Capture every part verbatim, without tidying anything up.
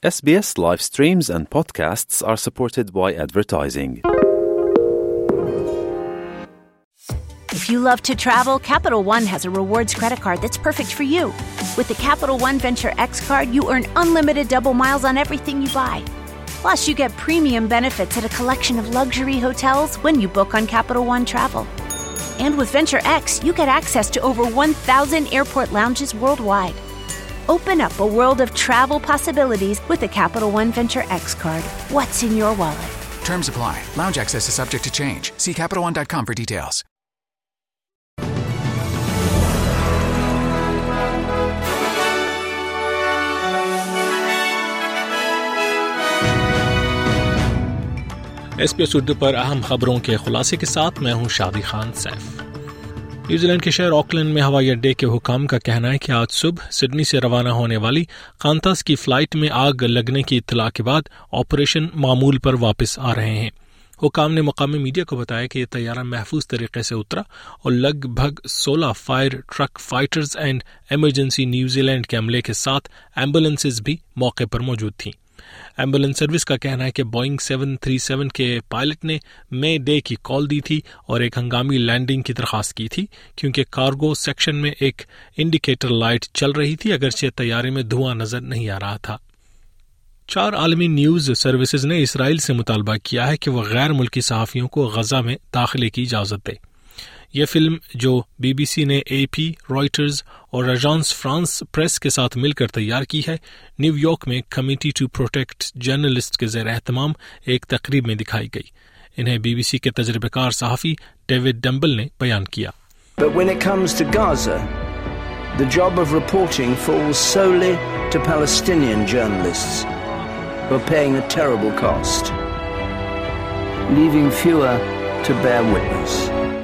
S B S live streams and podcasts are supported by advertising. If you love to travel, Capital One has a rewards credit card that's perfect for you. With the Capital One Venture X card, you earn unlimited double miles on everything you buy. Plus, you get premium benefits at a collection of luxury hotels when you book on Capital One Travel. And with Venture X, you get access to over one thousand airport lounges worldwide. Open up a world of travel possibilities with the Capital One Venture X card. What's in your wallet? Terms apply. Lounge access is subject to change. See Capital One dot com for details. S P S Urdu پر اہم خبروں کے خلاصے کے ساتھ میں ہوں شادی Khan safe. New Zealand کے شہر آکلینڈ میں ہوائی اڈے کے حکام کا کہنا ہے کہ آج صبح سڈنی سے روانہ ہونے والی قانتاس کی فلائٹ میں آگ لگنے کی اطلاع کے بعد آپریشن معمول پر واپس آ رہے ہیں۔ حکام نے مقامی میڈیا کو بتایا کہ یہ طیارہ محفوظ طریقے سے اترا اور لگ بھگ سولہ fire truck fighters and emergency New Zealand کے عملے کے ساتھ ایمبولینسز بھی موقع پر موجود تھیں۔ ایمبولینس سروس کا کہنا ہے کہ بوئنگ سیون تھری سیون کے پائلٹ نے مے ڈے کی کال دی تھی اور ایک ہنگامی لینڈنگ کی درخواست کی تھی کیونکہ کارگو سیکشن میں ایک انڈیکیٹر لائٹ چل رہی تھی اگرچہ طیارے میں دھواں نظر نہیں آ رہا تھا۔ چار عالمی نیوز سروسز نے اسرائیل سے مطالبہ کیا ہے کہ وہ غیر ملکی صحافیوں کو غزہ میں داخلے کی اجازت دے۔ یہ فلم جو بی بی سی نے اے پی، رائٹرز اور ایجانس فرانس پریس کے ساتھ مل کر تیار کی ہے، نیو یارک میں کمیٹی ٹو پروٹیکٹ جرنلسٹ کے زیر اہتمام ایک تقریب میں دکھائی گئی۔ انہیں بی بی سی کے تجربہ کار صحافی ڈیوڈ ڈمبل نے بیان کیا۔ But when it comes to Gaza, the job of reporting falls solely to Palestinian journalists who are paying a terrible cost, leaving fewer to bear witness.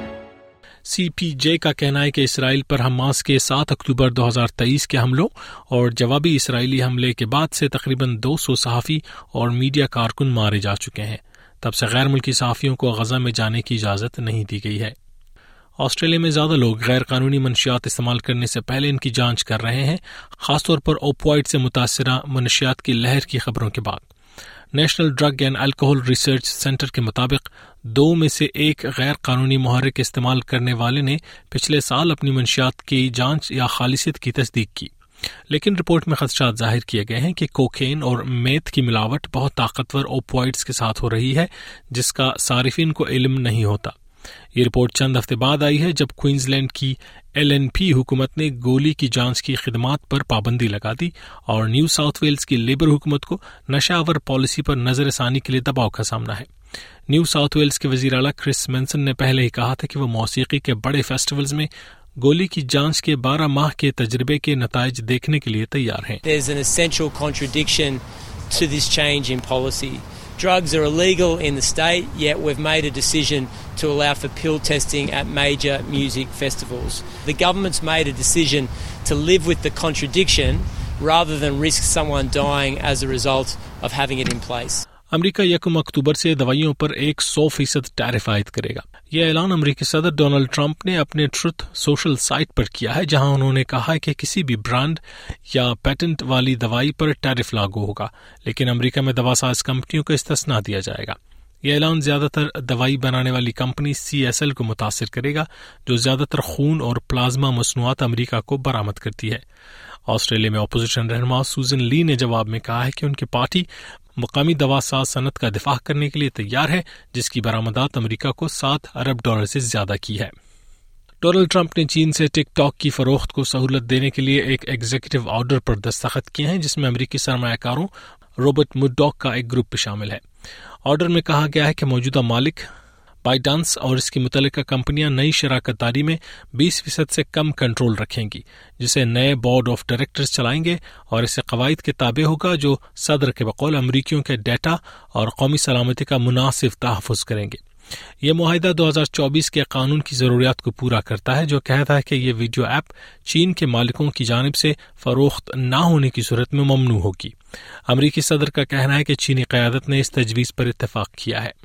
سی پی جے کا کہنا ہے کہ اسرائیل پر حماس کے سات اکتوبر دو ہزار تیئیس کے حملوں اور جوابی اسرائیلی حملے کے بعد سے تقریباً دو سو صحافی اور میڈیا کارکن مارے جا چکے ہیں۔ تب سے غیر ملکی صحافیوں کو غزہ میں جانے کی اجازت نہیں دی گئی ہے۔ آسٹریلیا میں زیادہ لوگ غیر قانونی منشیات استعمال کرنے سے پہلے ان کی جانچ کر رہے ہیں، خاص طور پر اوپوائڈ سے متاثرہ منشیات کی لہر کی خبروں کے بعد۔ National drug and alcohol research centre کے مطابق دو میں سے ایک غیر قانونی محرک استعمال کرنے والے نے پچھلے سال اپنی منشیات کی جانچ یا خالصیت کی تصدیق کی، لیکن رپورٹ میں خدشات ظاہر کیے گئے ہیں کہ کوکین اور میتھ کی ملاوٹ بہت طاقتور اوپوائڈز کے ساتھ ہو رہی ہے جس کا صارفین کو علم نہیں ہوتا۔ یہ رپورٹ چند ہفتے بعد آئی ہے جب کوئنز لینڈ کی ایل این پی حکومت نے گولی کی جانچ کی خدمات پر پابندی لگا دی اور نیو ساؤتھ ویلز کی لیبر حکومت کو نشہ آور پالیسی پر نظر ثانی کے لیے دباؤ کا سامنا ہے۔ نیو ساؤتھ ویلز کے وزیر اعلیٰ کرس مینسن نے پہلے ہی کہا تھا کہ وہ موسیقی کے بڑے فیسٹیولز میں گولی کی جانچ کے بارہ ماہ کے تجربے کے نتائج دیکھنے کے لیے تیار ہیں۔ There's an essential contradiction to this change in policy. Drugs are illegal in the state, yet we've made a decision to allow for pill testing at major music festivals. The government's made a decision to live with the contradiction rather than risk someone dying as a result of having it in place. امریکہ یکم اکتوبر سے دوائیوں پر ایک سو فیصد tariff عائد کرے گا۔ یہ اعلان امریکی صدر ڈونلڈ ٹرمپ نے اپنے ٹروتھ سوشل سائٹ پر کیا ہے، جہاں انہوں نے کہا ہے کہ کسی بھی برانڈ یا پیٹنٹ والی دوائی پر ٹیرف لاگو ہوگا، لیکن امریکہ میں دوا ساز کمپنیوں کو استثناء دیا جائے گا۔ یہ اعلان زیادہ تر دوائی بنانے والی کمپنی سی ایس ایل کو متاثر کرے گا، جو زیادہ تر خون اور پلازما مصنوعات امریکہ کو برآمد کرتی ہے۔ آسٹریلیا میں اپوزیشن رہنما سوزن لی نے جواب میں کہا ہے کہ ان کی پارٹی مقامی دوا ساز صنعت کا دفاع کرنے کے لیے تیار ہے، جس کی برآمدات امریکہ کو سات ارب ڈالر سے زیادہ کی ہے۔ ڈونلڈ ٹرمپ نے چین سے ٹک ٹاک کی فروخت کو سہولت دینے کے لیے ایک ایگزیکٹو آرڈر پر دستخط کیے ہیں، جس میں امریکی سرمایہ کاروں روبرٹ مڈاک کا ایک گروپ بھی شامل ہے۔ آرڈر میں کہا گیا ہے کہ موجودہ مالک بائی ڈانس اور اس کی متعلقہ کمپنیاں نئی شراکت داری میں بیس فیصد سے کم کنٹرول رکھیں گی، جسے نئے بورڈ آف ڈائریکٹرز چلائیں گے اور اسے قواعد کے تابع ہوگا جو صدر کے بقول امریکیوں کے ڈیٹا اور قومی سلامتی کا مناسب تحفظ کریں گے۔ یہ معاہدہ دو ہزار چوبیس کے قانون کی ضروریات کو پورا کرتا ہے، جو کہتا ہے کہ یہ ویڈیو ایپ چین کے مالکوں کی جانب سے فروخت نہ ہونے کی صورت میں ممنوع ہوگی۔ امریکی صدر کا کہنا ہے کہ چینی قیادت نے اس تجویز پر اتفاق کیا ہے۔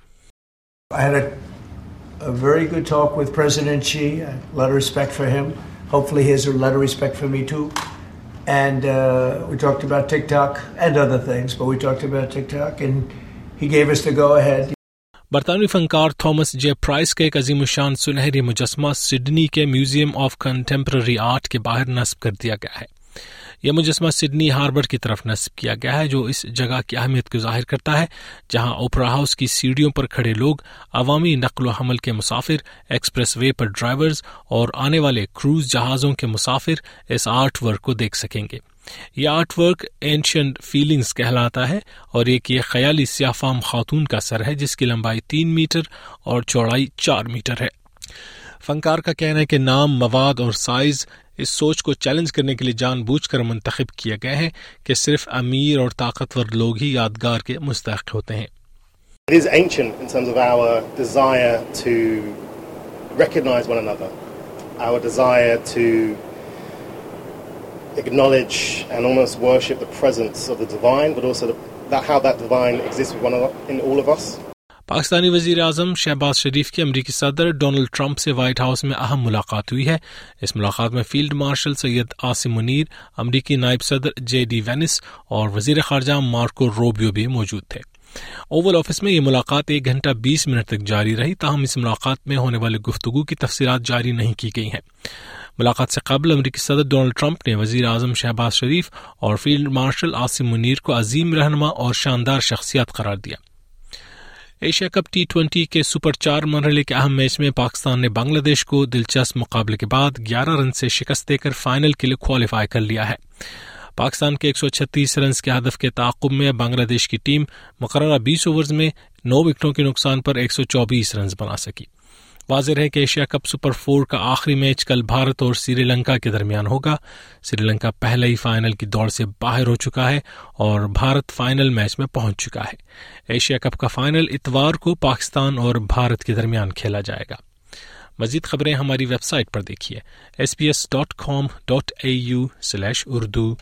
I had a, a very good talk with President Xi. A lot of respect for him. Hopefully he has a lot of respect for me too. And uh, we talked about TikTok and other things, but we talked about TikTok, and he gave us the go-ahead. बरतानवी फनकार Thomas J Price का एक अजीम शान सुनहरी मुजस्मा Sydney के Museum of Contemporary Art के बाहर नस्ब कर दिया गया है। यह मुजस्मा सिडनी हार्बर की तरफ नस्ब किया गया है, जो इस जगह की अहमियत को जाहिर करता है जहां ओपरा हाउस की सीढ़ियों पर खड़े लोग, अवामी नक्ल हमल के मुसाफिर, एक्सप्रेस वे पर ड्राइवर्स और आने वाले क्रूज जहाज़ों के मुसाफिर इस आर्ट वर्क को देख सकेंगे। यह आर्ट वर्क एंशिएंट फीलिंग्स कहलाता है और एक ये ख्याली स्याफाम खातून का सर है जिसकी लंबाई तीन मीटर और चौड़ाई चार मीटर है। फनकार का कहना है कि नाम, मवाद और साइज इस सोच को चैलेंज करने के लिए जानबूझकर मुंतखब किए गए हैं कि सिर्फ अमीर और ताकतवर लोग ही यादगार के मुस्तहक होते हैं। It is ancient in terms of our desire to recognize one another, our desire to acknowledge and almost worship the presence of the divine, but also the, that how that divine exists with one another in all of us. Pakistani वजीर आजम शहबाज शरीफ की अमरीकी सदर Donald Trump से White House में अहम मुलाकात हुई है। इस मुलाकात में फील्ड मार्शल सैयद आसिम मुनीर, अमरीकी नायब सदर जे डी वेनिस और वजीर खारजा मार्को रोबियो भी मौजूद थे। ओवल ऑफिस में ये मुलाकात एक घंटा बीस मिनट तक जारी रही, ताहम इस मुलाकात में होने वाली गुफ्तगू की तफसीलात जारी नहीं की गई हैं। मुलाकात से कबल अमरीकी सदर डोनाल्ड ट्रंप ने वजीर आजम शहबाज शरीफ और फील्ड मार्शल आसिम मुनीर को अजीम रहनुमा और शानदार शख्सियत करार दिया। एशिया कप टी ट्वेंटी के सुपर चार मरहले के अहम मैच में पाकिस्तान ने बांग्लादेश को दिलचस्प मुकाबले के बाद ग्यारह रन से शिकस्त देकर फाइनल के लिए क्वालिफाई कर लिया है। पाकिस्तान के एक सौ छत्तीस रन के हदफ के ताक़ुब में बांग्लादेश की टीम मुकर्ररा बीस ओवर्स में नौ विकेटों के नुकसान पर एक सौ चौबीस रन बना सकी। वाज़ेह है कि एशिया कप सुपर फोर का आखिरी मैच कल भारत और श्रीलंका के दरमियान होगा। श्रीलंका पहले ही फाइनल की दौड़ से बाहर हो चुका है और भारत फाइनल मैच में पहुंच चुका है। एशिया कप का फाइनल इतवार को पाकिस्तान और भारत के दरमियान खेला जाएगा। मजीद खबरें हमारी वेबसाइट पर देखिए S B S dot com dot A U slash Urdu.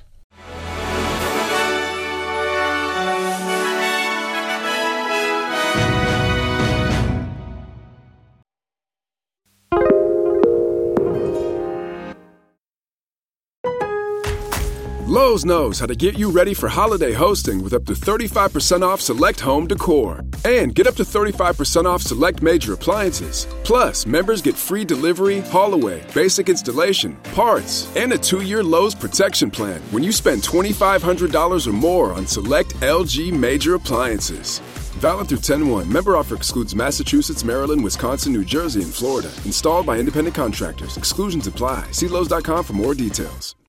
Lowe's knows how to get you ready for holiday hosting with up to thirty-five percent off select home decor. And get up to thirty-five percent off select major appliances. Plus, members get free delivery, haul away, basic installation, parts, and a two-year Lowe's protection plan when you spend twenty-five hundred dollars or more on select L G major appliances. Valid through ten one. Member offer excludes Massachusetts, Maryland, Wisconsin, New Jersey, and Florida. Installed by independent contractors. Exclusions apply. See Lowe's dot com for more details.